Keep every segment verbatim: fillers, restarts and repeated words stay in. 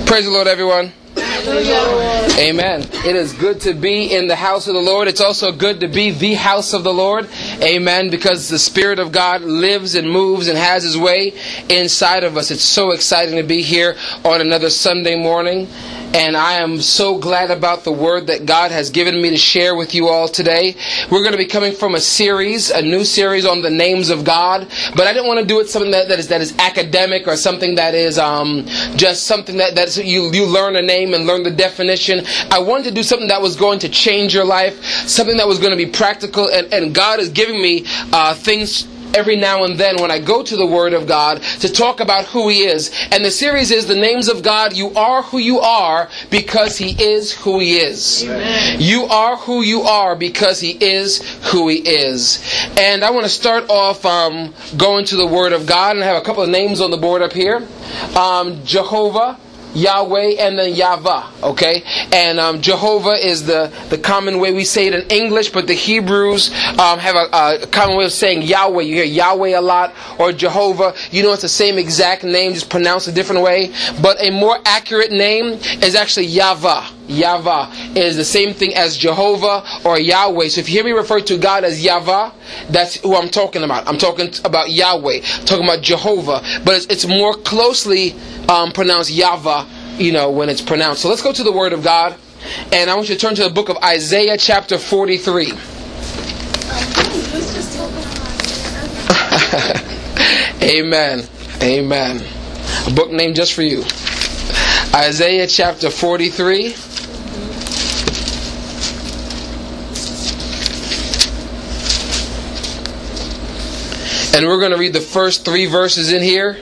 Praise the Lord, everyone. Amen. It is good to be in the house of the Lord. It's also good to be the house of the Lord. Amen. Because the Spirit of God lives and moves and has His way inside of us. It's so exciting to be here on another Sunday morning. And I am so glad about the word that God has given me to share with you all today. We're going to be coming from a series, a new series on the names of God. But I didn't want to do it something that, that is that is academic or something that is um, just something that that's, you, you learn a name and learn the definition. I wanted to do something that was going to change your life, something that was going to be practical. And, and God is giving me uh, things every now and then when I go to the Word of God to talk about who He is. And the series is The Names of God. You are who you are because He is who He is. Amen. You are who you are because He is who He is. And I want to start off um, going to the Word of God. And I have a couple of names on the board up here. Um, Jehovah, Yahweh, and then Yahweh, okay? And um, Jehovah is the, the common way we say it in English, but the Hebrews um, have a, a common way of saying Yahweh. You hear Yahweh a lot, or Jehovah. You know it's the same exact name, just pronounced a different way. But a more accurate name is actually Yahweh. Yahweh is the same thing as Jehovah or Yahweh. So if you hear me refer to God as Yahweh, that's who I'm talking about. I'm talking about Yahweh, I'm talking about Jehovah. But it's, it's more closely um, pronounced Yahweh, you know, when it's pronounced. So let's go to the Word of God. And I want you to turn to the book of Isaiah chapter forty-three. Amen. Amen. A book named just for you. Isaiah chapter forty-three. And we're going to read the first three verses in here.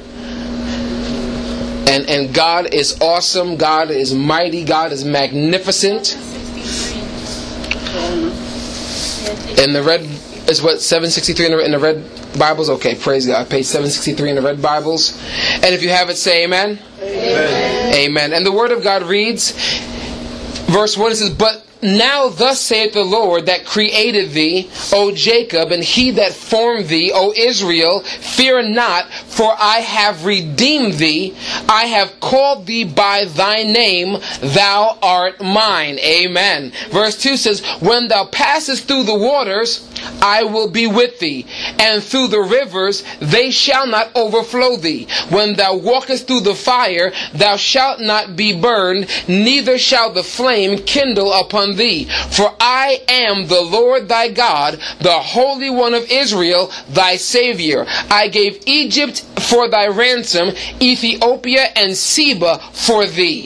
And and God is awesome. God is mighty. God is magnificent. And the red is what, seven sixty-three in the, in the red Bibles? Okay, praise God. Page seven sixty-three in the red Bibles. And if you have it, say amen. Amen. Amen. And the Word of God reads, verse one, it says, "But now thus saith the Lord that created thee, O Jacob, and He that formed thee, O Israel, fear not, for I have redeemed thee. I have called thee by thy name, thou art mine." Amen. Verse two says, "When thou passest through the waters, I will be with thee, and through the rivers they shall not overflow thee. When thou walkest through the fire, thou shalt not be burned, neither shall the flame kindle upon thee. For I am the Lord thy God, the Holy One of Israel, thy Savior. I gave Egypt for thy ransom, Ethiopia and Seba for thee."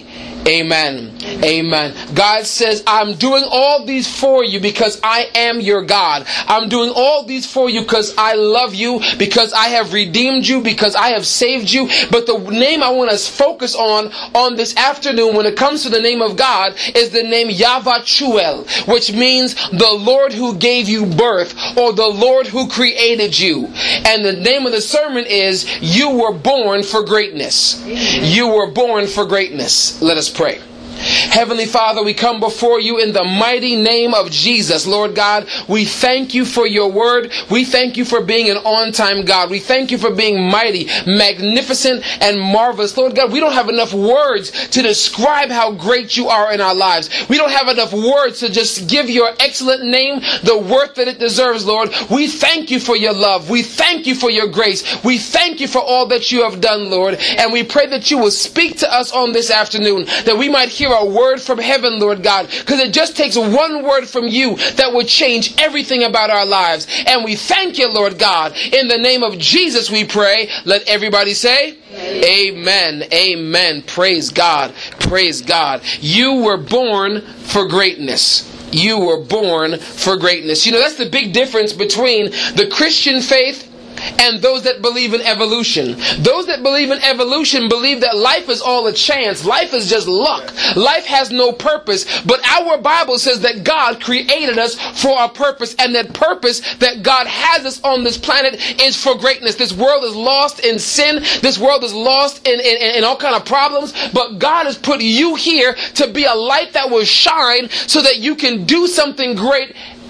Amen. Amen. God says, I'm doing all these for you because I am your God. I'm doing all these for you because I love you, because I have redeemed you, because I have saved you. But the name I want us to focus on on this afternoon when it comes to the name of God is the name Yahvachuel, which means the Lord who gave you birth, or the Lord who created you. And the name of the sermon is, You Were Born for Greatness. You were born for greatness. Let us pray. Heavenly Father, we come before you in the mighty name of Jesus. Lord God, we thank you for your word. We thank you for being an on-time God. We thank you for being mighty, magnificent, and marvelous. Lord God, we don't have enough words to describe how great you are in our lives. We don't have enough words to just give your excellent name the worth that it deserves, Lord. We thank you for your love. We thank you for your grace. We thank you for all that you have done, Lord. And we pray that you will speak to us on this afternoon, that we might hear a word from heaven, Lord God, because it just takes one word from you that would change everything about our lives. And we thank you, Lord God. In the name of Jesus we pray. Let everybody say amen. Amen. Amen. Praise God. Praise God. You were born for greatness. You were born for greatness. You know, that's the big difference between the Christian faith and those that believe in evolution. Those that believe in evolution believe that life is all a chance. Life is just luck. Life has no purpose. But our Bible says that God created us for a purpose, and that purpose that God has us on this planet is for greatness. This world is lost in sin. This world is lost in, in, in all kind of problems. But God has put you here to be a light that will shine so that you can do something great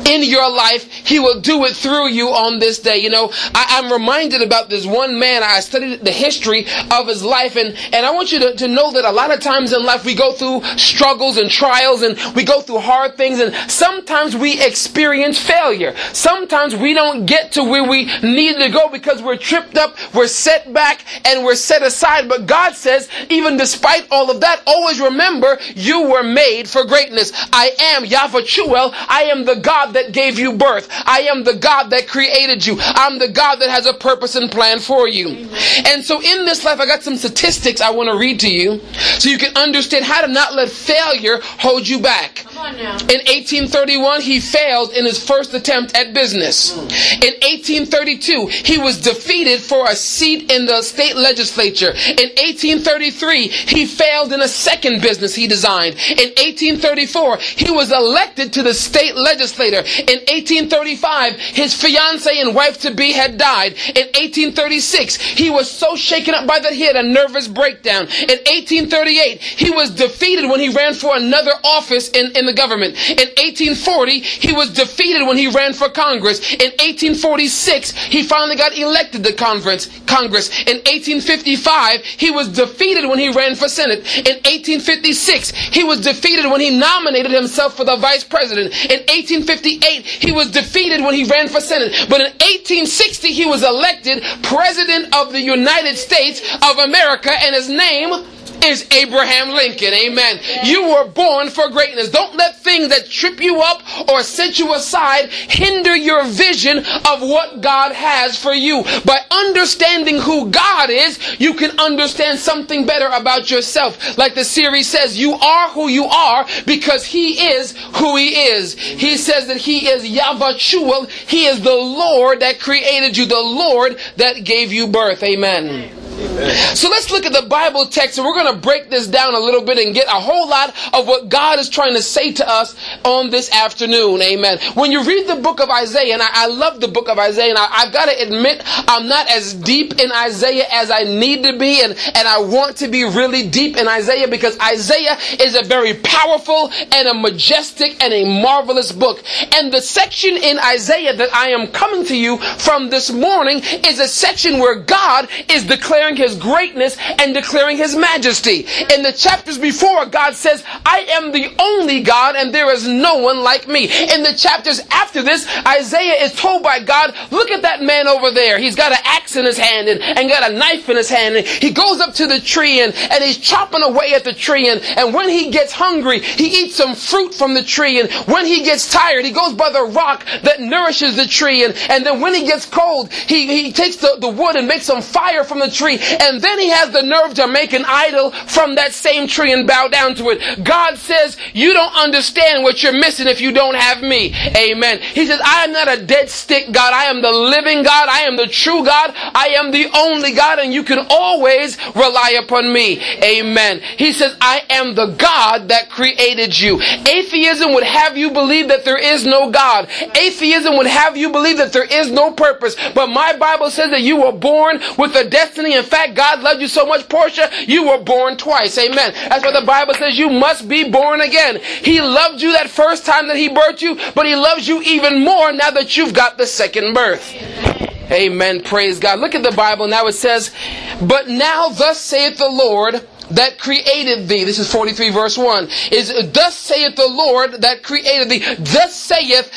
in your life, He will do it through you on this day. You know, I, I'm reminded about this one man. I studied the history of his life, and, and I want you to, to know that a lot of times in life we go through struggles and trials, and we go through hard things, and sometimes we experience failure. Sometimes we don't get to where we need to go because we're tripped up, we're set back, and we're set aside. But God says, even despite all of that, always remember you were made for greatness. I am Yahawachuel. I am the God that gave you birth. I am the God that created you. I'm the God that has a purpose and plan for you. Amen. And so in this life, I got some statistics I want to read to you so you can understand how to not let failure hold you back. Come on now. In eighteen thirty-one, he failed in his first attempt at business. Mm. In eighteen thirty-two, he was defeated for a seat in the state legislature. In eighteen thirty-three, he failed in a second business he designed. In eighteen thirty-four, he was elected to the state legislature. In eighteen thirty-five, his fiancée and wife-to-be had died. In eighteen thirty-six, he was so shaken up by that he had a nervous breakdown. In eighteen thirty-eight, he was defeated when he ran for another office in, in the government. In eighteen forty, he was defeated when he ran for Congress. In eighteen forty-six, he finally got elected to Congress. Congress. In eighteen fifty-five, he was defeated when he ran for Senate. In eighteen fifty-six, he was defeated when he nominated himself for the vice president. In eighteen fifty-eight, he was defeated when he ran for Senate. But in eighteen sixty, he was elected President of the United States of America, and his name is Abraham Lincoln. Amen. You were born for greatness. Don't let things that trip you up or set you aside hinder your vision of what God has for you. By understanding who God is, you can understand something better about yourself. Like the series says, you are who you are because He is who He is. He says that He is Yahawachuel. He is the Lord that created you, the Lord that gave you birth. Amen. Amen. So let's look at the Bible text, and we're going to break this down a little bit and get a whole lot of what God is trying to say to us on this afternoon. Amen. When you read the book of Isaiah, and I, I love the book of Isaiah, and I, I've got to admit I'm not as deep in Isaiah as I need to be, and, and I want to be really deep in Isaiah because Isaiah is a very powerful and a majestic and a marvelous book. And the section in Isaiah that I am coming to you from this morning is a section where God is declaring His greatness and declaring His majesty. In the chapters before, God says, I am the only God and there is no one like me. In the chapters after this, Isaiah is told by God, look at that man over there. He's got an axe in his hand and, and got a knife in his hand. And he goes up to the tree and, and he's chopping away at the tree. And, and when he gets hungry, he eats some fruit from the tree. And when he gets tired, he goes by the rock that nourishes the tree. And, and then when he gets cold, he, he takes the, the wood and makes some fire from the tree. And then he has the nerve to make an idol from that same tree and bow down to it. God says, you don't understand what you're missing if you don't have me. Amen. He says, I am not a dead stick God. I am the living God. I am the true God. I am the only God, and you can always rely upon me. Amen. He says, I am the God that created you. Atheism would have you believe that there is no God. Atheism would have you believe that there is no purpose. But my Bible says that you were born with a destiny. In fact, God loved you so much, Portia, you were born twice. Amen. That's why the Bible says you must be born again. He loved you that first time that He birthed you, but He loves you even more now that you've got the second birth. Amen. Amen. Praise God. Look at the Bible. Now it says, but now thus saith the Lord that created thee. This is forty-three verse one. Is thus saith the Lord that created thee. Thus saith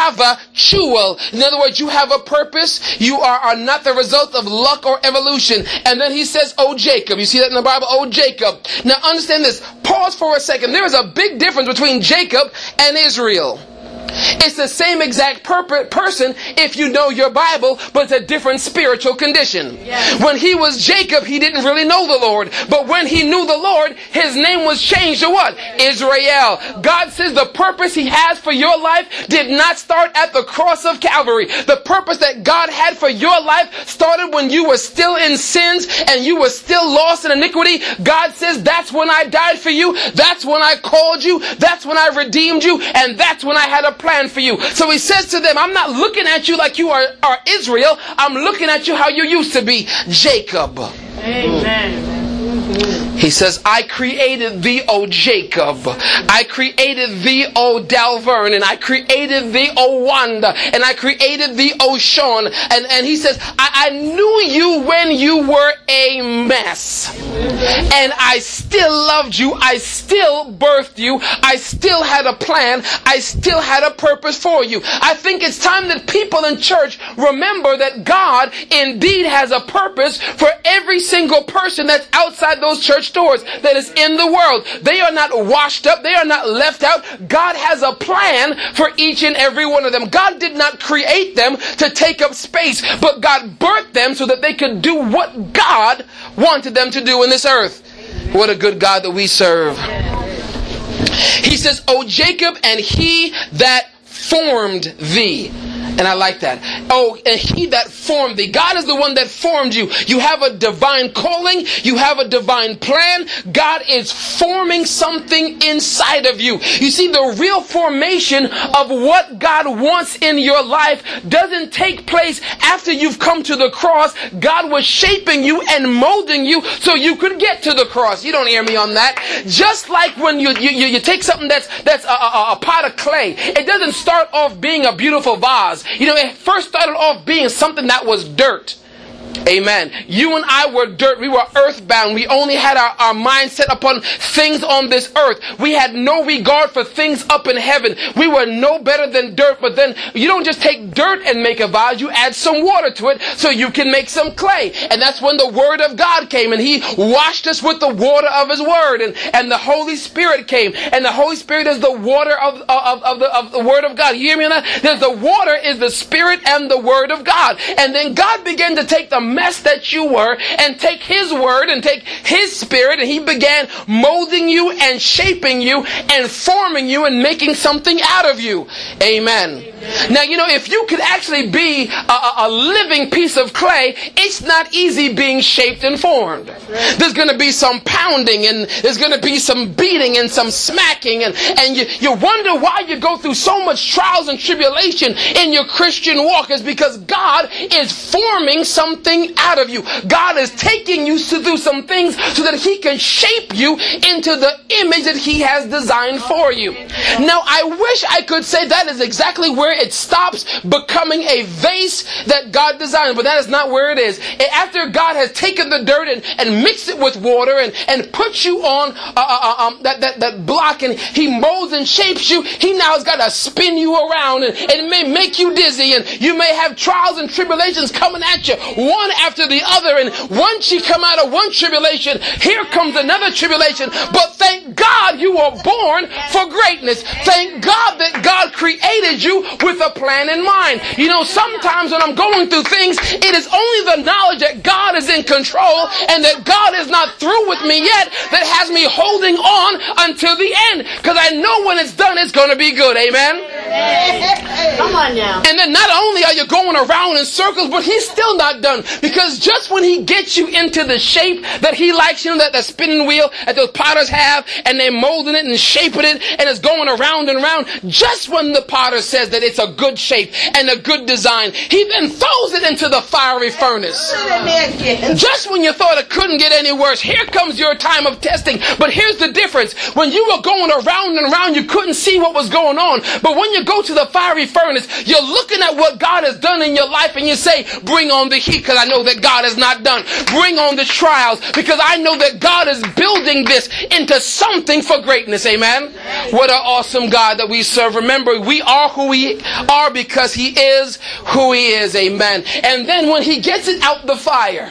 Yahawachuel. In other words, you have a purpose. You are, are not the result of luck or evolution. And then he says, O Jacob. You see that in the Bible? O Jacob. Now understand this. Pause for a second. There is a big difference between Jacob and Israel. It's the same exact per- person if you know your Bible, but it's a different spiritual condition. Yes. When he was Jacob, he didn't really know the Lord. But when he knew the Lord, his name was changed to what? Israel. God says the purpose He has for your life did not start at the cross of Calvary. The purpose that God had for your life started when you were still in sins and you were still lost in iniquity. God says, that's when I died for you. That's when I called you. That's when I redeemed you. And that's when I had a plan for you. So He says to them, I'm not looking at you like you are, are Israel. I'm looking at you how you used to be, Jacob. Amen. He says, I created thee, O Jacob. I created thee, O Dalvern. And I created thee, O Wanda. And I created thee, O Sean. And, and he says, I, I knew you when you were a mess. And I still loved you. I still birthed you. I still had a plan. I still had a purpose for you. I think it's time that people in church remember that God indeed has a purpose for every single person that's outside those church doors, that is in the world. They are not washed up. They are not left out. God has a plan for each and every one of them. God did not create them to take up space, but God birthed them so that they could do what God wanted them to do in this earth. What a good God that we serve. He says, O Jacob, and he that formed thee. And I like that. Oh, and he that formed thee. God is the one that formed you. You have a divine calling. You have a divine plan. God is forming something inside of you. You see, the real formation of what God wants in your life doesn't take place after you've come to the cross. God was shaping you and molding you so you could get to the cross. You don't hear me on that. Just like when you you, you take something that's that's a, a, a pot of clay. It doesn't start off being a beautiful vase. You know, it first started off being something that was dirt. Amen. You and I were dirt. We were earthbound. We only had our, our mind set upon things on this earth. We had no regard for things up in heaven. We were no better than dirt. But then you don't just take dirt and make a vase. You add some water to it so you can make some clay. And that's when the Word of God came, and He washed us with the water of His Word. And, and the Holy Spirit came. And the Holy Spirit is the water of, of, of, the, of the Word of God. You hear me on that? There's the water is the Spirit and the Word of God. And then God began to take the mess that you were and take His Word and take His Spirit, and He began molding you and shaping you and forming you and making something out of you. Amen. Amen. Now, you know, if you could actually be a, a living piece of clay, it's not easy being shaped and formed. Right. There's going to be some pounding, and there's going to be some beating and some smacking, and, and you, you wonder why you go through so much trials and tribulation in your Christian walk. Is because God is forming something out of you. God is taking you through some things so that He can shape you into the image that He has designed for you. Now, I wish I could say that is exactly where it stops, becoming a vase that God designed, but that is not where it is. After God has taken the dirt and, and mixed it with water and, and put you on uh, uh, um, that, that, that block, and He molds and shapes you, He now has got to spin you around, and, and it may make you dizzy, and you may have trials and tribulations coming at you, one after the other, and once you come out of one tribulation, here comes another tribulation. But thank God you were born for greatness. Thank God that God created you with a plan in mind. You know, sometimes when I'm going through things, it is only the knowledge that God is in control and that God is not through with me yet that has me holding on until the end, because I know when it's done, it's going to be good. Amen. Come on now. And then not only are you going around in circles, but He's still not done, because just when He gets you into the shape that He likes, you know, that, that spinning wheel that those potters have, and they're molding it and shaping it, and it's going around and around, just when the potter says that it's a good shape and a good design, He then throws it into the fiery furnace. Just when you thought it couldn't get any worse, here comes your time of testing. But here's the difference. When you were going around and around, you couldn't see what was going on. But when you go to the fiery furnace, you're looking at what God has done in your life, and you say, bring on the heat, because I know that God is not done. Bring on the trials, because I know that God is building this into something for greatness. Amen. What an awesome God that we serve. Remember, we are who we are because He is who He is. Amen. And then when He gets it out the fire,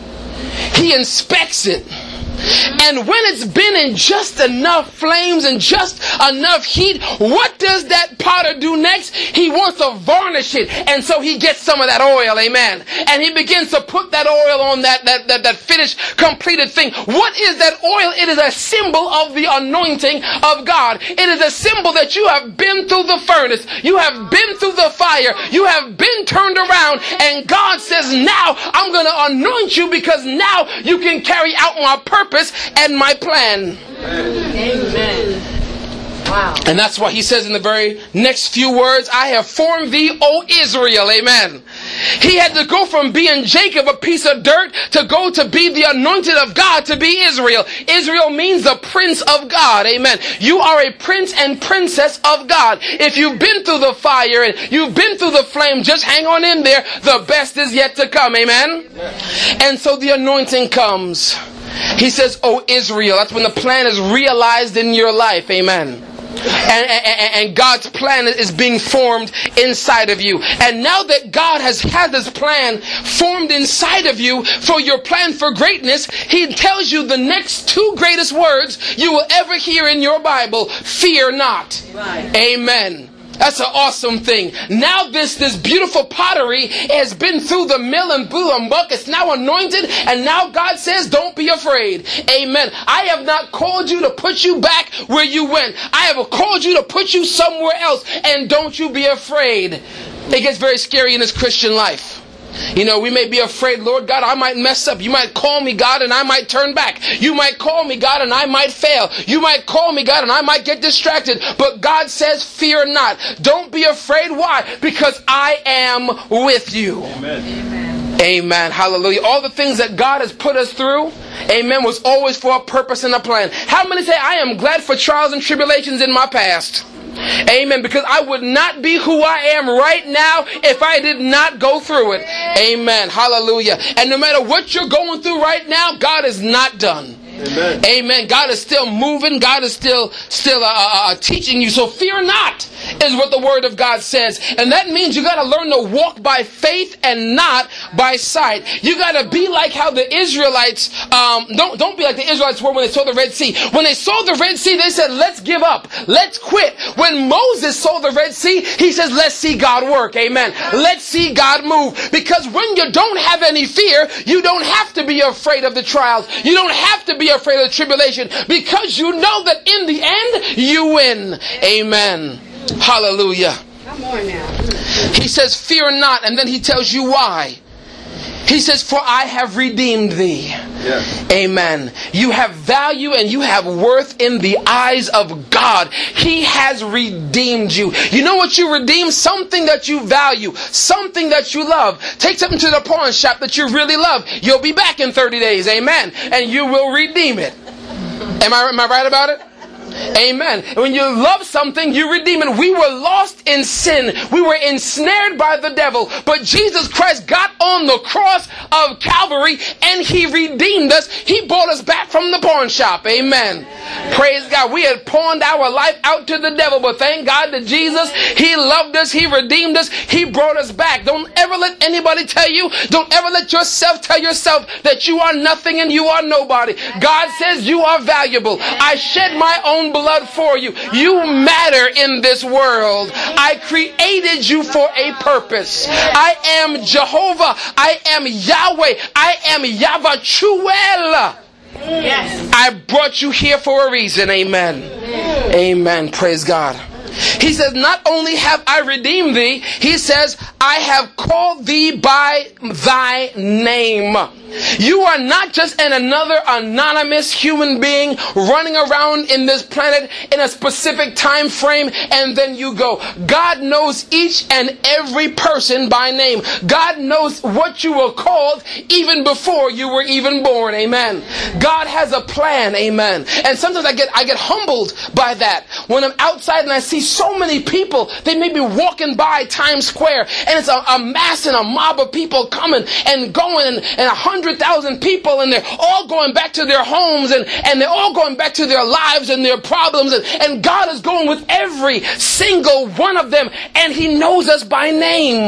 He inspects it. And when it's been in just enough flames and just enough heat, what does that potter do next? He wants to varnish it. And so he gets some of that oil, amen. And he begins to put that oil on that, that, that, that finished, completed thing. What is that oil? It is a symbol of the anointing of God. It is a symbol that you have been through the furnace. You have been through the fire. You have been turned around. And God says, now I'm going to anoint you, because now you can carry out my purpose and my plan. Amen. Wow. And that's why He says in the very next few words, I have formed thee, O Israel. Amen. He had to go from being Jacob, a piece of dirt, to go to be the anointed of God, to be Israel. Israel means the prince of God. Amen. You are a prince and princess of God. If you've been through the fire and you've been through the flame, just hang on in there. The best is yet to come. Amen. And so the anointing comes. He says, "Oh Israel," that's when the plan is realized in your life. Amen. And, and, and God's plan is being formed inside of you. And now that God has had this plan formed inside of you for your plan for greatness, He tells you the next two greatest words you will ever hear in your Bible: fear not. Right. Amen. That's an awesome thing. Now this, this beautiful pottery has been through the mill and through the muck. It's now anointed. And now God says, don't be afraid. Amen. I have not called you to put you back where you went. I have called you to put you somewhere else. And don't you be afraid. It gets very scary in this Christian life. You know, we may be afraid, Lord God, I might mess up. You might call me, God, and I might turn back. You might call me, God, and I might fail. You might call me, God, and I might get distracted. But God says, fear not. Don't be afraid. Why? Because I am with you. Amen. Amen. Amen. Hallelujah. All the things that God has put us through, amen, was always for a purpose and a plan. How many say, I am glad for trials and tribulations in my past? Amen. Because I would not be who I am right now if I did not go through it. Amen. Hallelujah. And no matter what you're going through right now, God is not done. Amen. Amen. God is still moving. God is still still uh, uh, teaching you. So fear not is what the Word of God says. And that means you got to learn to walk by faith and not by sight. You got to be like how the Israelites, um, don't, don't be like the Israelites were when they saw the Red Sea. When they saw the Red Sea, they said, let's give up. Let's quit. When Moses saw the Red Sea, he says, let's see God work. Amen. Let's see God move. Because when you don't have any fear, you don't have to be afraid of the trials. You don't have to be afraid of the tribulation, because you know that in the end, you win. Amen. Hallelujah. Come on now. He says, fear not, and then he tells you why. He says, for I have redeemed thee. Yes. Amen. You have value and you have worth in the eyes of God. He has redeemed you. You know what you redeem? Something that you value. Something that you love. Take something to the pawn shop that you really love. You'll be back in thirty days. Amen. And you will redeem it. Am I, am I right about it? Amen. When you love something, you redeem it. We were lost in sin. We were ensnared by the devil. But Jesus Christ got on the cross of Calvary and He redeemed us. He bought us back from the pawn shop. Amen. Praise God. We had pawned our life out to the devil, but thank God to Jesus. He loved us. He redeemed us. He brought us back. Don't ever let anybody tell you. Don't ever let yourself tell yourself that you are nothing and you are nobody. God says you are valuable. I shed my own blood for you. You matter in this world. I created you for a purpose. I am Jehovah. I am Yahweh. I am Yavachuel. Yes. I brought you here for a reason. Amen. Amen. Praise God. He says, not only have I redeemed thee, he says, I have called thee by thy name. You are not just an another anonymous human being running around in this planet in a specific time frame and then you go. God knows each and every person by name. God knows what you were called even before you were even born. Amen. God has a plan. Amen. And sometimes I get I get humbled by that. When I'm outside and I see so many people, they may be walking by Times Square and it's a, a mass and a mob of people coming and going and, and a hundred thousand people, and they're all going back to their homes, and, and they're all going back to their lives and their problems, and, and God is going with every single one of them, and He knows us by name.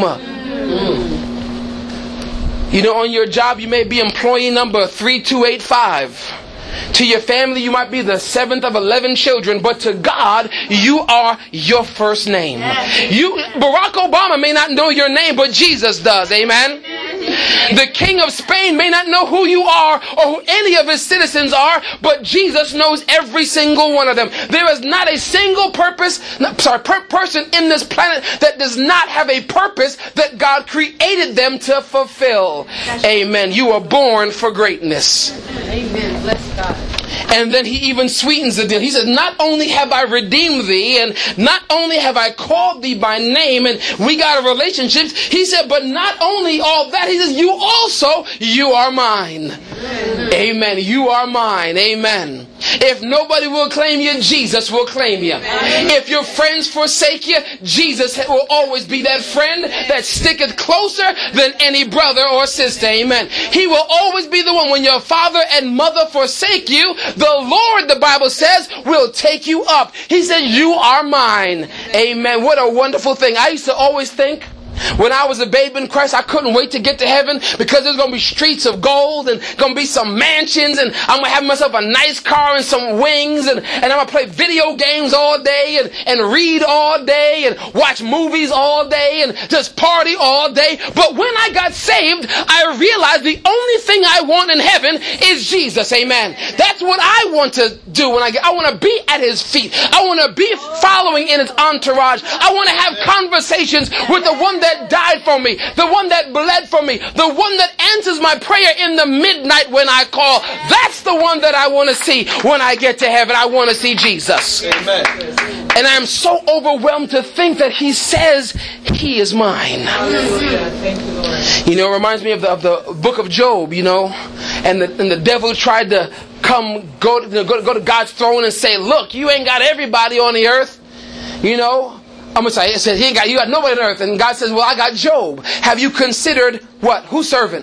Mm. You know, on your job you may be employee number three two eight five. To your family, you might be the seventh of eleven children, but to God, you are your first name. You, Barack Obama may not know your name, but Jesus does. Amen. The King of Spain may not know who you are or who any of his citizens are, but Jesus knows every single one of them. There is not a single purpose, not, sorry, per person in this planet that does not have a purpose that God created them to fulfill. Amen. You are born for greatness. Amen. Bless God. And then he even sweetens the deal. He says, not only have I redeemed thee, and not only have I called thee by name, and we got a relationship. He said, but not only all that, he says, you also, you are mine. Amen. Amen. You are mine. Amen. If nobody will claim you, Jesus will claim you. Amen. If your friends forsake you, Jesus will always be that friend that sticketh closer than any brother or sister. Amen. He will always be the one. When your father and mother forsake you, the Lord, the Bible says, will take you up. He said, you are mine. Amen. What a wonderful thing. I used to always think, when I was a babe in Christ, I couldn't wait to get to heaven because there's going to be streets of gold and going to be some mansions, and I'm going to have myself a nice car and some wings, and, and I'm going to play video games all day and, and read all day and watch movies all day and just party all day. But when I got saved, I realized the only thing I want in heaven is Jesus. Amen. That's what I want to do when I get, I want to be at his feet. I want to be following in his entourage. I want to have conversations with the one that that died for me, the one that bled for me, the one that answers my prayer in the midnight when I call. That's the one that I want to see when I get to heaven. I want to see Jesus. Amen. And I am so overwhelmed to think that he says he is mine. Thank you, Lord. You know, it reminds me of the, of the book of Job, you know, and the, and the devil tried to come, go to, go, go to God's throne and say, look, you ain't got everybody on the earth, you know. I'm going to say, it says, he ain't got, you got nobody on earth. And God says, well, I got Job. Have you considered what? Whose servant?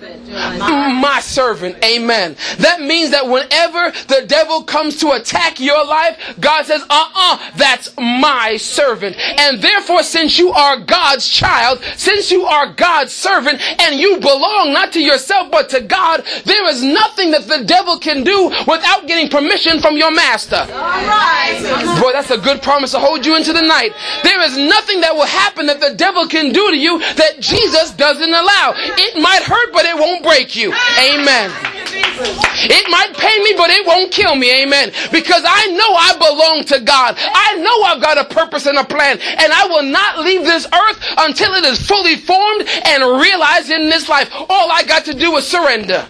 My servant. Amen. That means that whenever the devil comes to attack your life, God says, uh-uh, that's my servant. And therefore, since you are God's child, since you are God's servant, and you belong not to yourself but to God, there is nothing that the devil can do without getting permission from your master. All right. Boy, that's a good promise to hold you into the night. There is nothing that will happen that the devil can do to you that Jesus doesn't allow. It might hurt, but it won't break you. Amen. It might pain me, but it won't kill me. Amen. Because I know I belong to God. I know I've got a purpose and a plan, and I will not leave this earth until it is fully formed and realized in this life. All I got to do is surrender.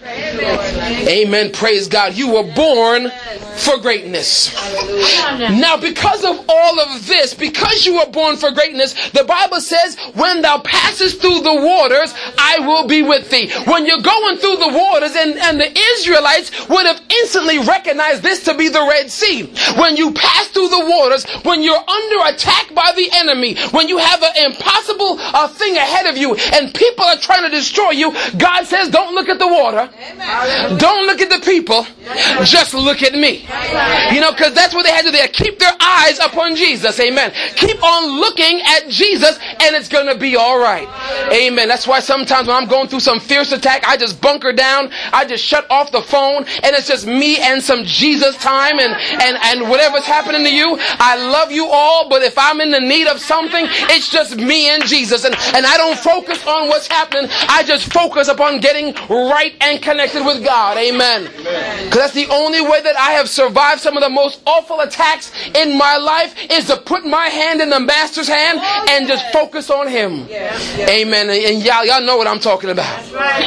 Amen. Praise God. You were born for greatness. Now, because of all of this, because you were born for greatness, the Bible says, when thou passest through the waters, I will be with thee. When you're going through the waters, and, and the Israelites would have instantly recognized this to be the Red Sea. When you pass through the waters, when you're under attack by the enemy, when you have an impossible uh, thing ahead of you, and people are trying to destroy you, God says, don't look at the water. Amen. Don't look at the people. Just look at me. You know, because that's what they had to do. They keep their eyes upon Jesus. Amen. Keep on looking at Jesus, and it's going to be all right. Amen. That's why sometimes when I'm going through some fierce attack, I just bunker down. I just shut off the phone, and it's just me and some Jesus time, and, and, and whatever's happening to you. I love you all, but if I'm in the need of something, it's just me and Jesus. And, and I don't focus on what's happening. I just focus upon getting right and connected with God. Amen. Because that's the only way that I have survived some of the most awful attacks in my life, is to put my hand in the Master's hand and just focus on Him. Amen. And y'all, y'all know what I'm talking about.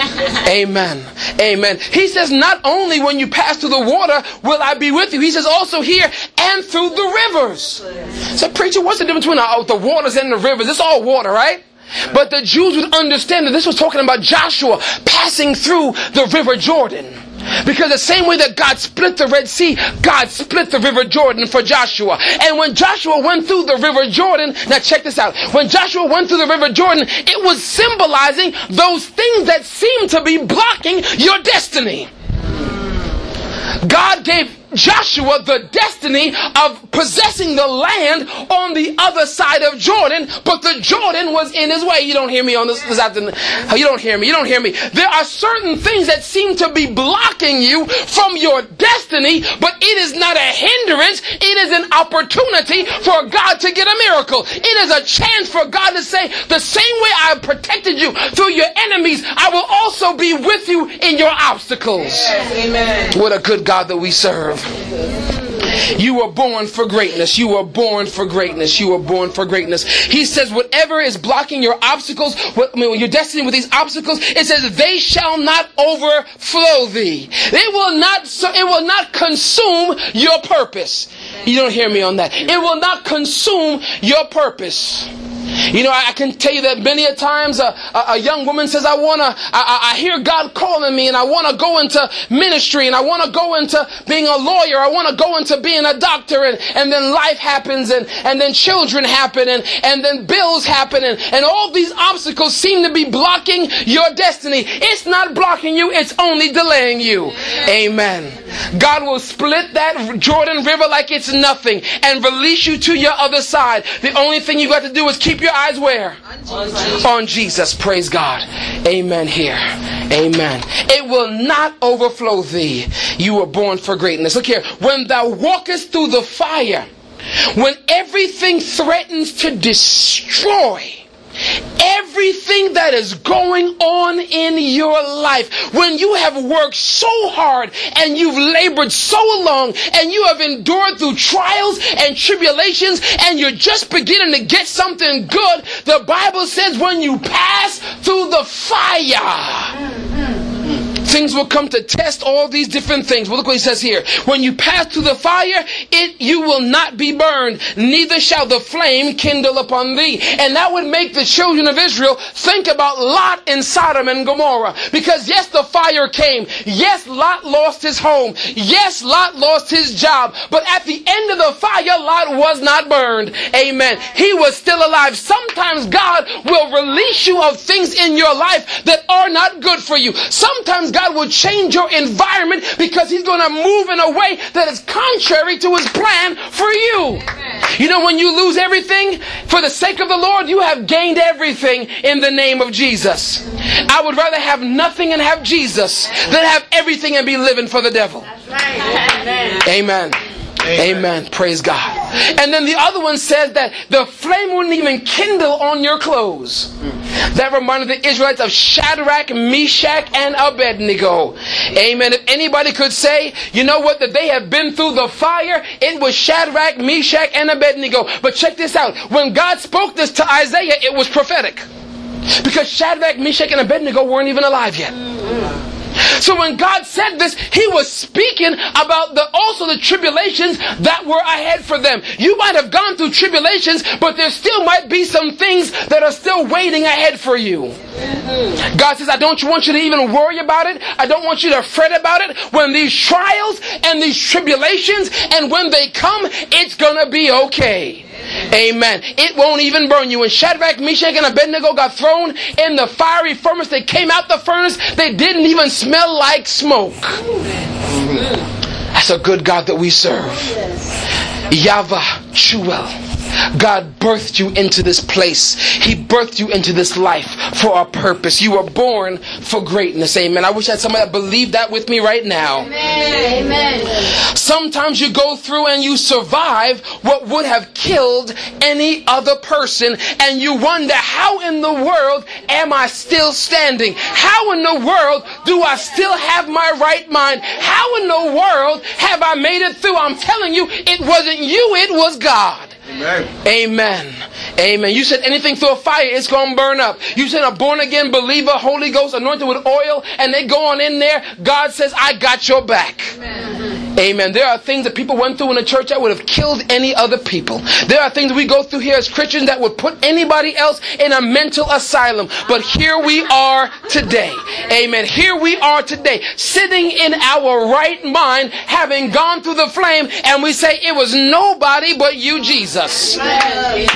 Amen. Amen. He says, not only when you pass through the water will I be with you. He says also here, and through the rivers. So, preacher, what's the difference between uh, the waters and the rivers? It's all water, right? But the Jews would understand that this was talking about Joshua passing through the river Jordan. Because the same way that God split the Red Sea, God split the river Jordan for Joshua. And when Joshua went through the river Jordan, now check this out. When Joshua went through the river Jordan, it was symbolizing those things that seem to be blocking your destiny. God gave Joshua the destiny of possessing the land on the other side of Jordan, but the Jordan was in his way. You don't hear me on this, this afternoon. You don't hear me. You don't hear me. There are certain things that seem to be blocking you from your destiny, but it is not a hindrance. It is an opportunity for God to get a miracle. It is a chance for God to say, the same way I protected you through your enemies, I will also be with you in your obstacles. Yes, amen. What a good God that we serve. You were born for greatness. You were born for greatness. You were born for greatness. He says whatever is blocking your obstacles, what, I mean, your destiny with these obstacles, it says they shall not overflow thee. It will not, so it will not consume your purpose. You don't hear me on that. It will not consume your purpose. You know, I can tell you that many a times a, a, a young woman says, I want to, I, I hear God calling me and I want to go into ministry and I want to go into being a lawyer. I want to go into being a doctor, and, and then life happens, and, and then children happen, and, and then bills happen, and, and all these obstacles seem to be blocking your destiny. It's not blocking you. It's only delaying you. Amen. God will split that Jordan River like it's nothing and release you to your other side. The only thing you got to do is keep your eyes where? On Jesus. On Jesus. Praise God. Amen here. Amen. It will not overflow thee. You were born for greatness. Look here. When thou walkest through the fire, when everything threatens to destroy everything that is going on in your life, when you have worked so hard and you've labored so long and you have endured through trials and tribulations and you're just beginning to get something good, the Bible says when you pass through the fire, things will come to test all these different things. Well, look what he says here. When you pass through the fire, it you will not be burned, neither shall the flame kindle upon thee. And that would make the children of Israel think about Lot in Sodom and Gomorrah. Because yes, the fire came. Yes, Lot lost his home. Yes, Lot lost his job. But at the end of the fire, Lot was not burned. Amen. He was still alive. Sometimes God will release you of things in your life that are not good for you. Sometimes God will change your environment because He's going to move in a way that is contrary to His plan for you. Amen. You know, when you lose everything for the sake of the Lord, you have gained everything in the name of Jesus. I would rather have nothing and have Jesus than have everything and be living for the devil. That's right. Amen. Amen. Amen. Amen. Praise God. And then the other one says that the flame wouldn't even kindle on your clothes. That reminded the Israelites of Shadrach, Meshach, and Abednego. Amen. If anybody could say, you know what, that they have been through the fire, it was Shadrach, Meshach, and Abednego. But check this out. When God spoke this to Isaiah, it was prophetic. Because Shadrach, Meshach, and Abednego weren't even alive yet. So when God said this, He was speaking about the also the tribulations that were ahead for them. You might have gone through tribulations, but there still might be some things that are still waiting ahead for you. God says, I don't want you to even worry about it. I don't want you to fret about it. When these trials and these tribulations, and when they come, it's going to be okay. Amen. It won't even burn you. When Shadrach, Meshach, and Abednego got thrown in the fiery furnace, they came out the furnace, they didn't even smell like smoke. That's a good God that we serve. Yahweh Shuel. God birthed you into this place. He birthed you into this life for a purpose. You were born for greatness. Amen. I wish I had somebody that believed that with me right now. Amen. Amen. Sometimes you go through and you survive what would have killed any other person, and you wonder, how in the world am I still standing? How in the world do I still have my right mind? How in the world have I made it through? I'm telling you, it wasn't you, it was God. Amen. Amen. Amen. You said anything through a fire, it's going to burn up. You said a born again believer, Holy Ghost anointed with oil, and they go on in there. God says, I got your back. Amen. Amen. There are things that people went through in the church that would have killed any other people. There are things we go through here as Christians that would put anybody else in a mental asylum. But here we are today. Amen. Here we are today, sitting in our right mind, having gone through the flame, and we say it was nobody but you, Jesus. Amen.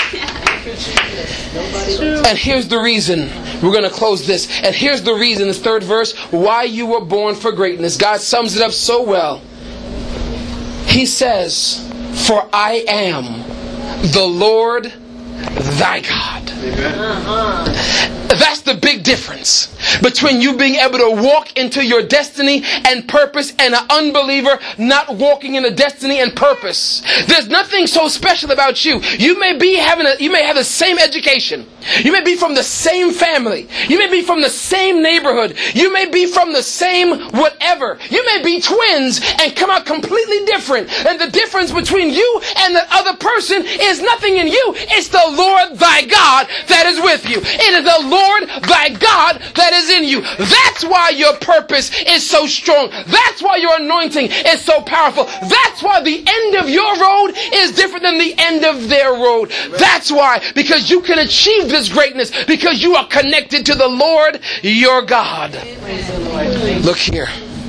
And here's the reason. We're going to close this. And here's the reason, this third verse, why you were born for greatness. God sums it up so well. He says, for I am the Lord thy God. Uh-huh. That's the big difference between you being able to walk into your destiny and purpose and an unbeliever not walking in the destiny and purpose. There's nothing so special about you. You may be having a, you may have the same education. You may be from the same family. You may be from the same neighborhood. You may be from the same whatever. You may be twins and come out completely different. And the difference between you and the other person is nothing in you. It's the Lord thy God that is with you. It is the Lord thy God that is in you. That's why your purpose is so strong. That's why your anointing is so powerful. That's why the end of your road is different than the end of their road. That's why, because you can achieve this greatness because you are connected to the Lord your God. Look here.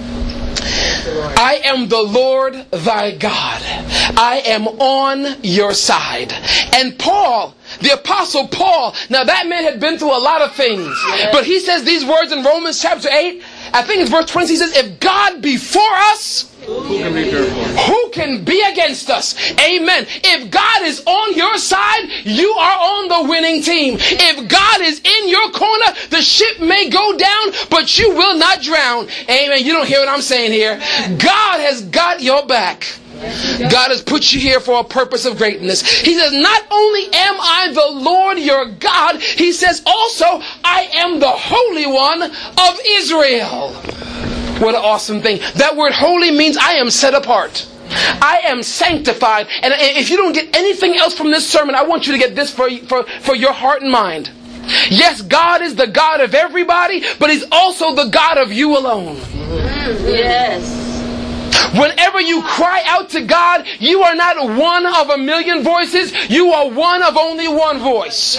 I am the Lord thy God. I am on your side. And Paul, the Apostle Paul, now that man had been through a lot of things, but he says these words in Romans chapter eight, I think it's verse twenty, he says, if God be for us, who can be who can be against us? Amen. If God is on your side, you are on the winning team. If God is in your corner, the ship may go down, but you will not drown. Amen. You don't hear what I'm saying here. God has got your back. God has put you here for a purpose of greatness. He says, not only am I the Lord your God, he says also, I am the Holy One of Israel. What an awesome thing. That word holy means I am set apart. I am sanctified. And if you don't get anything else from this sermon, I want you to get this for, for, for your heart and mind. Yes, God is the God of everybody, but he's also the God of you alone. Yes. Whenever you cry out to God, you are not one of a million voices. You are one of only one voice.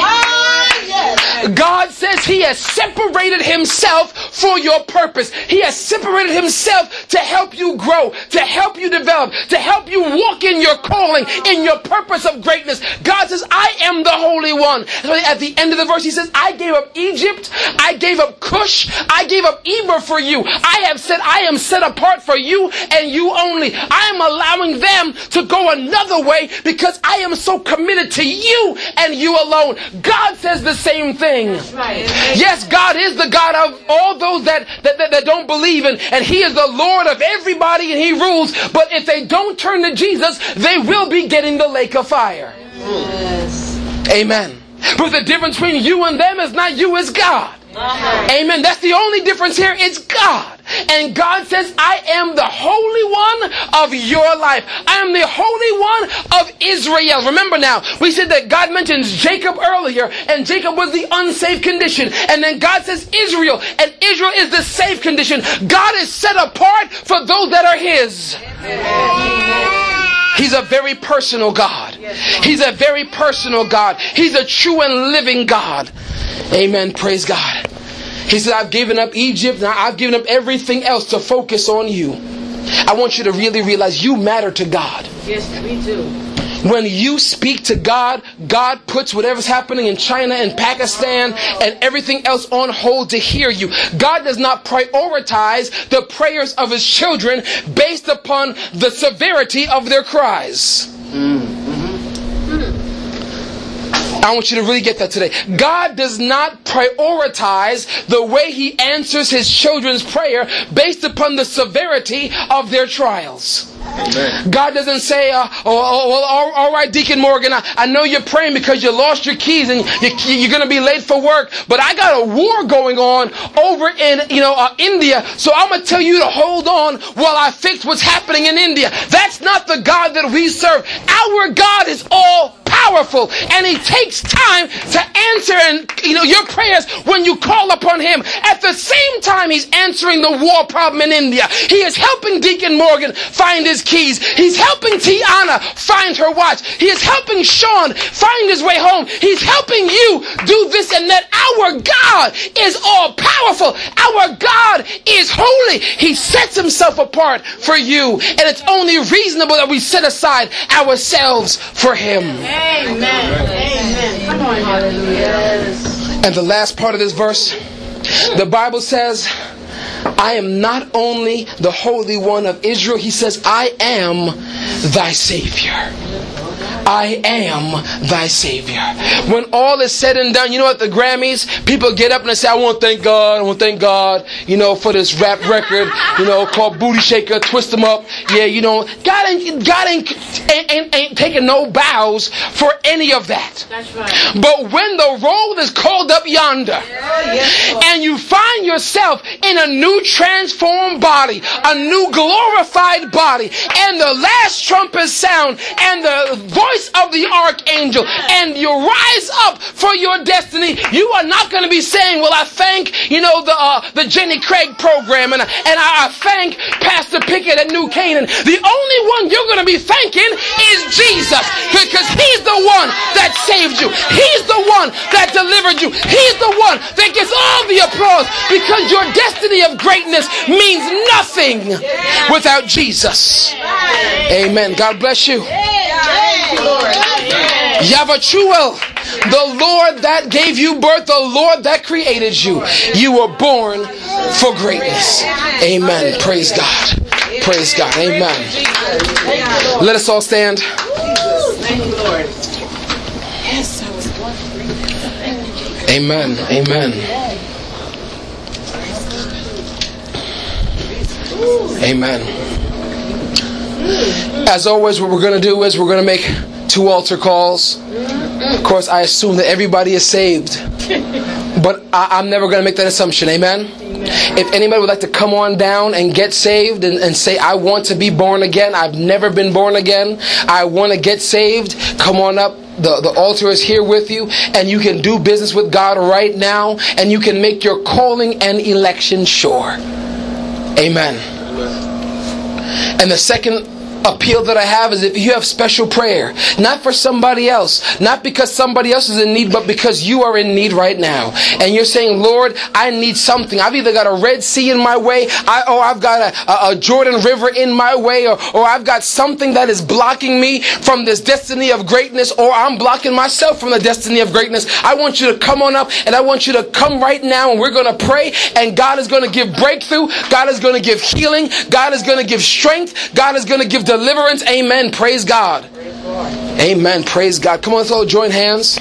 God says he has separated himself for your purpose. He has separated himself to help you grow, to help you develop, to help you walk in your calling, in your purpose of greatness. God says, I am the Holy One. So at the end of the verse, he says, I gave up Egypt. I gave up Cush. I gave up Eber for you. I have said, I am set apart for you and you only. I am allowing them to go another way because I am so committed to you and you alone. God says the same thing. Right. Yes, God is the God of all those that, that, that, that don't believe in, and he is the Lord of everybody and he rules. But if they don't turn to Jesus, they will be getting the lake of fire. Yes. Amen. But the difference between you and them is not you, it's God. Uh-huh. Amen. That's the only difference here. It's God. And God says, I am the Holy One of your life. I am the Holy One of Israel. Remember now, we said that God mentions Jacob earlier, and Jacob was the unsaved condition. And then God says Israel, and Israel is the saved condition. God is set apart for those that are his. He's a very personal God. He's a very personal God. He's a true and living God. Amen. Praise God. He said, I've given up Egypt, and I've given up everything else to focus on you. I want you to really realize you matter to God. Yes, we do. When you speak to God, God puts whatever's happening in China and Pakistan and everything else on hold to hear you. God does not prioritize the prayers of his children based upon the severity of their cries. Mm. I want you to really get that today. God does not prioritize the way he answers his children's prayer based upon the severity of their trials. Amen. God doesn't say, uh, oh, oh, well, all, all right, Deacon Morgan, I, I know you're praying because you lost your keys and you, you're going to be late for work, but I got a war going on over in, you know, uh, India, so I'm going to tell you to hold on while I fix what's happening in India. That's not the God that we serve. Our God is all powerful, and he takes time to answer and you know your prayers when you call upon him. At the same time, he's answering the war problem in India. He is helping Deacon Morgan find his keys. He's helping Tiana find her watch. He is helping Sean find his way home. He's helping you do this and that. Our God is all powerful. Our God is holy. He sets himself apart for you, and it's only reasonable that we set aside ourselves for him. Amen. Amen. Come on, hallelujah. And the last part of this verse, the Bible says, I am not only the Holy One of Israel, he says, I am thy Savior. I am thy Savior. When all is said and done, you know, at the Grammys, people get up and they say, I want to thank God, I want to thank God, you know, for this rap record, you know, called Booty Shaker, Twist 'em Up. Yeah, you know, God ain't, God ain't, ain't, ain't, ain't taking no bows for any of that. That's right. But when the roll is called up yonder, and you find yourself in a new transformed body, a new glorified body, and the last trumpet sound, and the voice of the archangel, and you rise up for your destiny, you are not going to be saying, well, I thank, you know, the uh, the Jenny Craig program, and, and I, I thank Pastor Pickett at New Canaan. The only one you're going to be thanking is Jesus, because he's the one that saved you. He's the one that delivered you. He's the one that gets all the applause, because your destiny of greatness means nothing without Jesus. Amen. God bless you. Yavachuel, the Lord that gave you birth, the Lord that created you. You were born for greatness. Amen. Praise God. Praise God. Amen. Let us all stand. Amen. Amen. Amen. As always, what we're going to do is we're going to make two altar calls. Of course, I assume that everybody is saved, but I, I'm never going to make that assumption. Amen? If anybody would like to come on down and get saved and, and say, I want to be born again, I've never been born again, I want to get saved, come on up. The, the altar is here with you, and you can do business with God right now, and you can make your calling and election sure. Amen. And the second appeal that I have is if you have special prayer, not for somebody else, not because somebody else is in need, but because you are in need right now, and you're saying, Lord, I need something. I've either got a Red Sea in my way, I, or I've got a, a, a Jordan River in my way, or, or I've got something that is blocking me from this destiny of greatness, or I'm blocking myself from the destiny of greatness. I want you to come on up, and I want you to come right now, and we're going to pray, and God is going to give breakthrough, God is going to give healing, God is going to give strength, God is going to give deliverance. Deliverance. Amen. Praise God. Amen. Praise God. Come on, let's all join hands.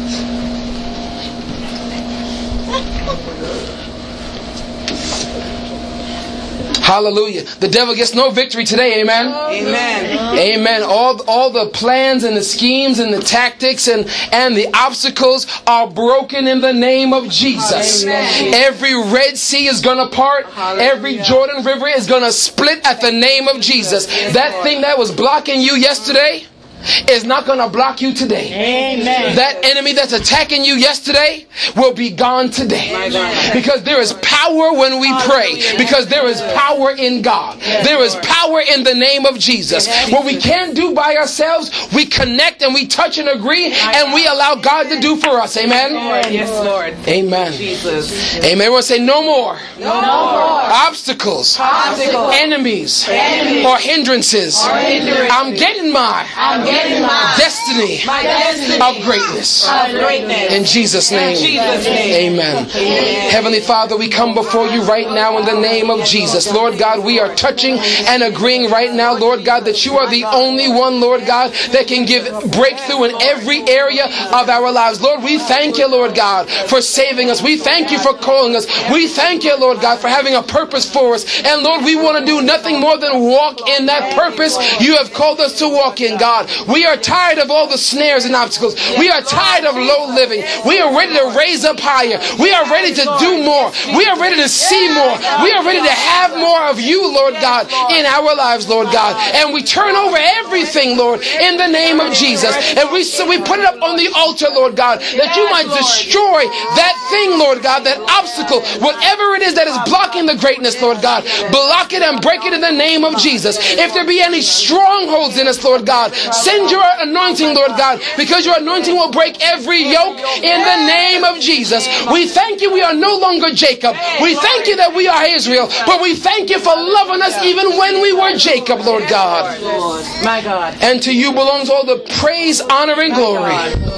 Hallelujah. The devil gets no victory today. Amen. Amen. Amen. All, all the plans and the schemes and the tactics and, and the obstacles are broken in the name of Jesus. Amen. Every Red Sea is going to part. Hallelujah. Every Jordan River is going to split at the name of Jesus. Yes, that Lord. Thing that was blocking you yesterday is not going to block you today. Amen. That enemy that's attacking you yesterday will be gone today. Because there is power when we pray. Because there is power in God. There is power in the name of Jesus. What we can't do by ourselves, we connect and we touch and agree, and we allow God to do for us. Amen? Yes, Lord. Amen. Jesus. Amen. Everyone say no more. No more. Obstacles. Obstacles. Enemies. Enemies. Or hindrances. Or hindrances. I'm getting my. I'm getting my destiny, my destiny of greatness. Of greatness. In Jesus' name. In Jesus' name. Amen. Amen. Heavenly Father, we come before you right now in the name of Jesus. Lord God, we are touching and agreeing right now, Lord God, that you are the only one, Lord God, that can give breakthrough in every area of our lives. Lord, we thank you, Lord God, for saving us. We thank you for calling us. We thank you, Lord God, for having a purpose for us. And Lord, we want to do nothing more than walk in that purpose you have called us to walk in, God. We are tired of all the snares and obstacles. We are tired of low living. We are ready to raise up higher. We are ready to do more. We are ready to see more. We are ready to have more of you, Lord God, in our lives, Lord God. And we turn over everything, Lord, in the name of Jesus. And we so we put it up on the altar, Lord God, that you might destroy that thing, Lord God, that obstacle, whatever it is that is blocking the greatness, Lord God. Block it and break it in the name of Jesus. If there be any strongholds in us, Lord God, send your anointing, Lord God, because your anointing will break every yoke in the name of Jesus. We thank you we are no longer Jacob. We thank you that we are Israel, but we thank you for loving us even when we were Jacob, Lord God. My God. And to you belongs all the praise, honor, and glory.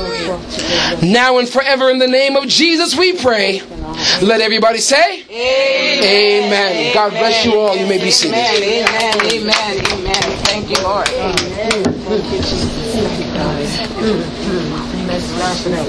Now and forever in the name of Jesus we pray. Let everybody say Amen. Amen. God bless you all. You may be seated. Amen. Amen. Amen. Thank you, Lord. Amen. Thank you, Jesus. Thank you, God. Let's laugh it out.